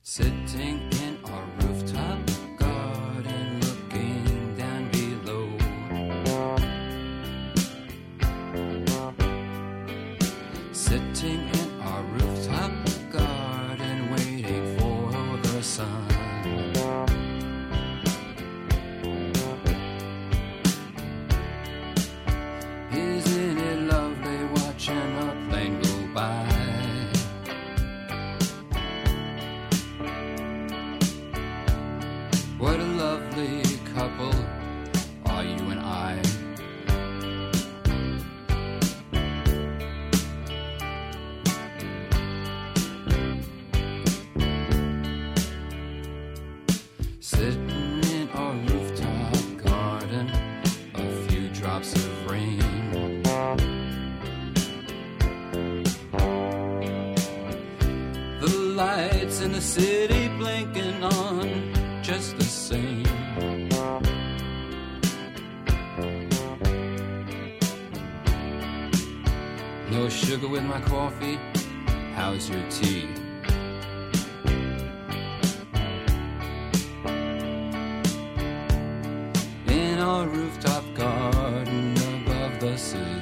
Sitting in our rooftop garden, looking down below. Sitting in our rooftop garden, waiting for the sun. Isn't it lovely watching a plane go by? What a lovely couple are you and I. Sitting in our rooftop garden, a few drops of rain. The lights in the city blinking on just the same. No sugar with my coffee, how's your tea? In our rooftop garden above the city.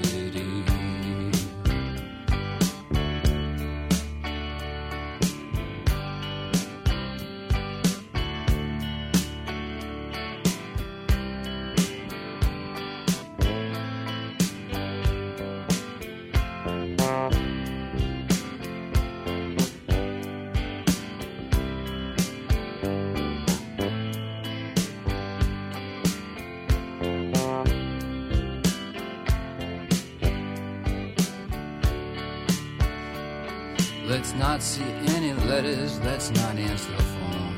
Let's not see any letters, let's not answer the phone.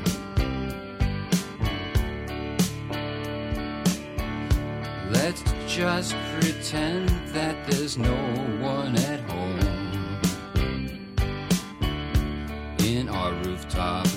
Let's just pretend that there's no one at home. In our rooftop